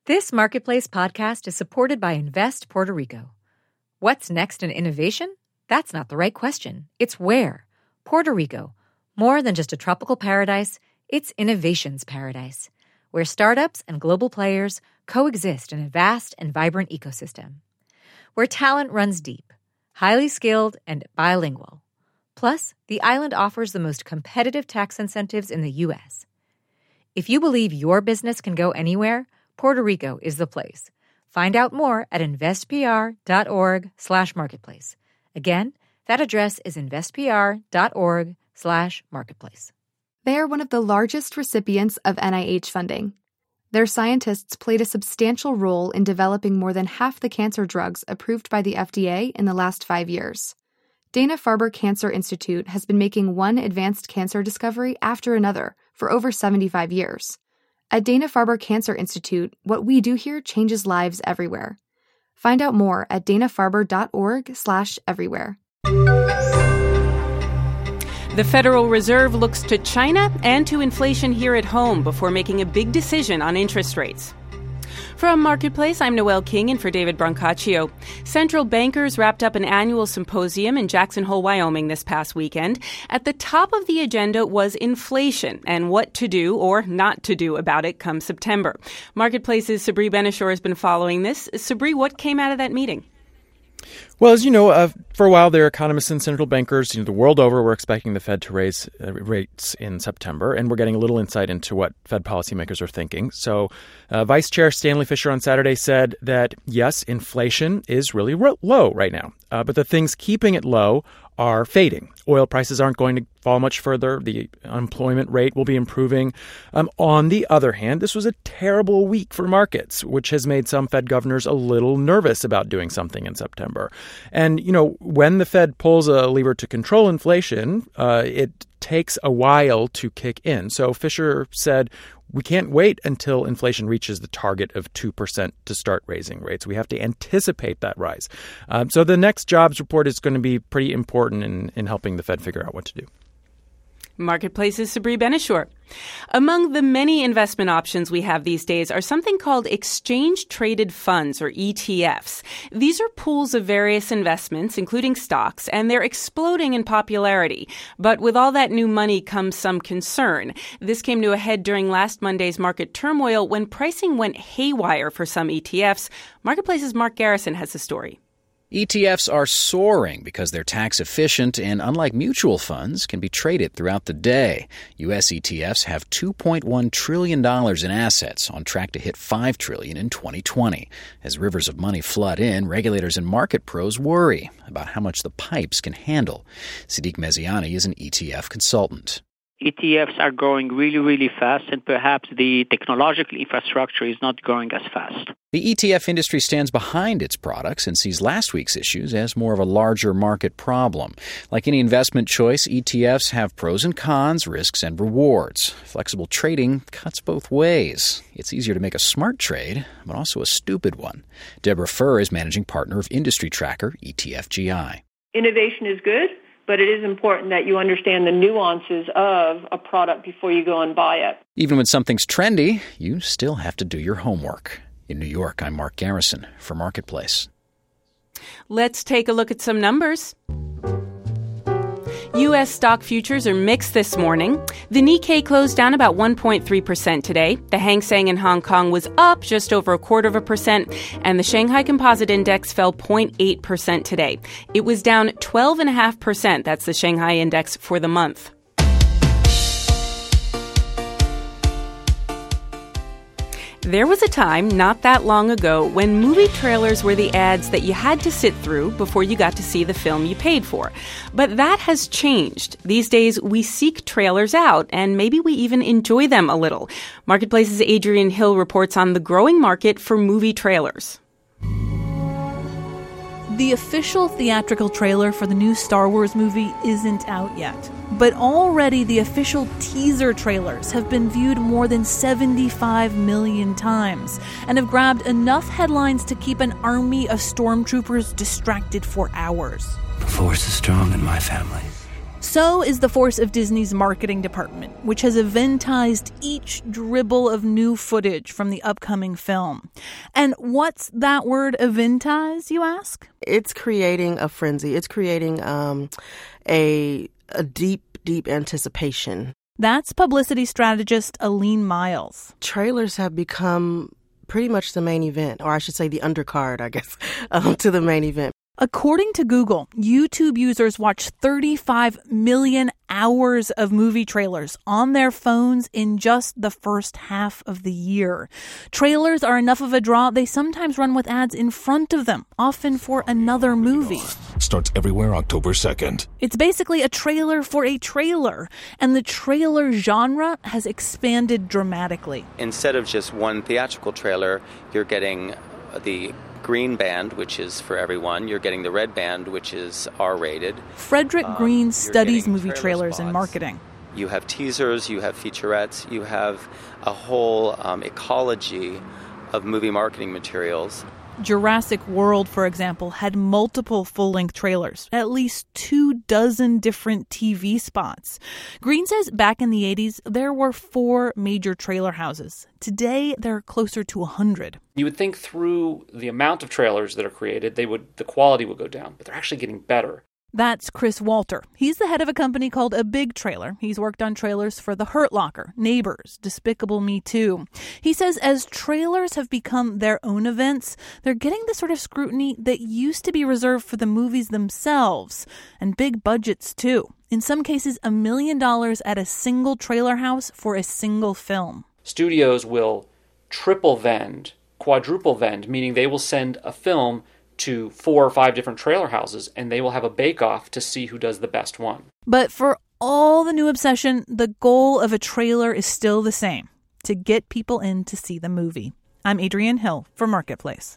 This Marketplace podcast is supported by Invest Puerto Rico. What's next in innovation? That's not the right question. It's where. Puerto Rico. More than just a tropical paradise, it's innovation's paradise, where startups and global players coexist in a vast and vibrant ecosystem. Where talent runs deep, highly skilled, and bilingual. Plus, the island offers the most competitive tax incentives in the U.S. If you believe your business can go anywhere, Puerto Rico is the place. Find out more at investpr.org/marketplace. Again, that address is investpr.org/marketplace. They are one of the largest recipients of NIH funding. Their scientists played a substantial role in developing more than half the cancer drugs approved by the FDA in the last 5 years. Dana-Farber Cancer Institute has been making one advanced cancer discovery after another for over 75 years. At Dana-Farber Cancer Institute, what we do here changes lives everywhere. Find out more at danafarber.org/everywhere. The Federal Reserve looks to China and to inflation here at home before making a big decision on interest rates. From Marketplace, I'm Noelle King in for David Brancaccio. Central bankers wrapped up an annual symposium in Jackson Hole, Wyoming this past weekend. At the top of the agenda was inflation and what to do or not to do about it come September. Marketplace's Sabri Benishore has been following this. Sabri, what came out of that meeting? Well, as you know, for a while there, economists and central bankers, the world over, were expecting the Fed to raise rates in September, and we're getting a little insight into what Fed policymakers are thinking. So Vice Chair Stanley Fischer on Saturday said that, yes, inflation is really low right now, but the things keeping it low are fading. Oil prices aren't going to fall much further. The unemployment rate will be improving. On the other hand, this was a terrible week for markets, which has made some Fed governors a little nervous about doing something in September. And, when the Fed pulls a lever to control inflation, it takes a while to kick in. So Fisher said, we can't wait until inflation reaches the target of 2% to start raising rates. We have to anticipate that rise. So the next jobs report is going to be pretty important in helping the Fed figure out what to do. Marketplace's Sabri Benishore. Among the many investment options we have these days are something called exchange-traded funds, or ETFs. These are pools of various investments, including stocks, and they're exploding in popularity. But with all that new money comes some concern. This came to a head during last Monday's market turmoil when pricing went haywire for some ETFs. Marketplace's Mark Garrison has the story. ETFs are soaring because they're tax efficient and, unlike mutual funds, can be traded throughout the day. U.S. ETFs have $2.1 trillion in assets, on track to hit $5 trillion in 2020. As rivers of money flood in, regulators and market pros worry about how much the pipes can handle. Sadiq Meziani is an ETF consultant. ETFs are growing really, really fast, and perhaps the technological infrastructure is not growing as fast. The ETF industry stands behind its products and sees last week's issues as more of a larger market problem. Like any investment choice, ETFs have pros and cons, risks and rewards. Flexible trading cuts both ways. It's easier to make a smart trade, but also a stupid one. Deborah Furr is managing partner of industry tracker ETFGI. Innovation is good, but it is important that you understand the nuances of a product before you go and buy it. Even when something's trendy, you still have to do your homework. In New York, I'm Mark Garrison for Marketplace. Let's take a look at some numbers. U.S. stock futures are mixed this morning. The Nikkei closed down about 1.3% today. The Hang Seng in Hong Kong was up just over 0.25%, and the Shanghai Composite Index fell 0.8% today. It was down 12.5%. That's the Shanghai Index for the month. There was a time not that long ago when movie trailers were the ads that you had to sit through before you got to see the film you paid for. But that has changed. These days, we seek trailers out, and maybe we even enjoy them a little. Marketplace's Adrian Hill reports on the growing market for movie trailers. The official theatrical trailer for the new Star Wars movie isn't out yet. But already the official teaser trailers have been viewed more than 75 million times and have grabbed enough headlines to keep an army of stormtroopers distracted for hours. The Force is strong in my family. So is the force of Disney's marketing department, which has eventized each dribble of new footage from the upcoming film. And what's that word, eventize, you ask? It's creating a frenzy. It's creating a deep anticipation. That's publicity strategist Aline Miles. Trailers have become pretty much the main event, or I should say the undercard, I guess, to the main event. According to Google, YouTube users watch 35 million hours of movie trailers on their phones in just the first half of the year. Trailers are enough of a draw, they sometimes run with ads in front of them, often for another movie. Starts everywhere October 2nd. It's basically a trailer for a trailer, and the trailer genre has expanded dramatically. Instead of just one theatrical trailer, you're getting the green band, which is for everyone. You're getting the red band, which is R-rated. Frederick Green studies movie trailers and marketing. You have teasers, you have featurettes, you have a whole ecology of movie marketing materials. Jurassic World, for example, had multiple full-length trailers, at least 24 different TV spots. Green says back in the 80s, there were 4 major trailer houses. Today, there are closer to 100. You would think through the amount of trailers that are created, the quality would go down, but they're actually getting better. That's Chris Walter. He's the head of a company called A Big Trailer. He's worked on trailers for The Hurt Locker, Neighbors, Despicable Me 2. He says as trailers have become their own events, they're getting the sort of scrutiny that used to be reserved for the movies themselves, and big budgets too. In some cases, $1 million at a single trailer house for a single film. Studios will triple vend, quadruple vend, meaning they will send a film to 4 or 5 different trailer houses, and they will have a bake-off to see who does the best one. But for all the new obsession, the goal of a trailer is still the same, to get people in to see the movie. I'm Adrienne Hill for Marketplace.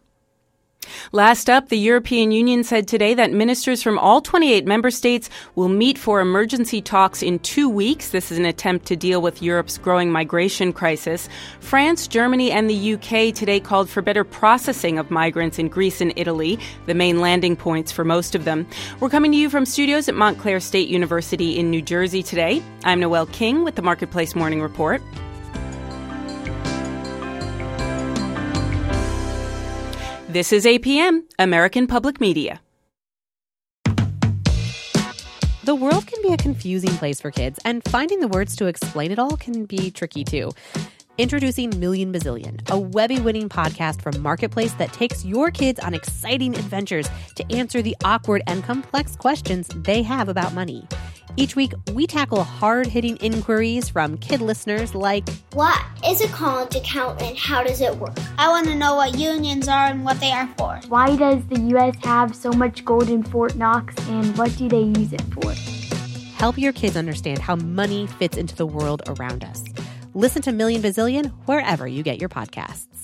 Last up, the European Union said today that ministers from all 28 member states will meet for emergency talks in 2 weeks. This is an attempt to deal with Europe's growing migration crisis. France, Germany, and the UK today called for better processing of migrants in Greece and Italy, the main landing points for most of them. We're coming to you from studios at Montclair State University in New Jersey today. I'm Noelle King with the Marketplace Morning Report. This is APM, American Public Media. The world can be a confusing place for kids, and finding the words to explain it all can be tricky too. Introducing Million Bazillion, a Webby-winning podcast from Marketplace that takes your kids on exciting adventures to answer the awkward and complex questions they have about money. Each week, we tackle hard-hitting inquiries from kid listeners like, what is a college account and how does it work? I want to know what unions are and what they are for. Why does the U.S. have so much gold in Fort Knox and what do they use it for? Help your kids understand how money fits into the world around us. Listen to Million Bazillion wherever you get your podcasts.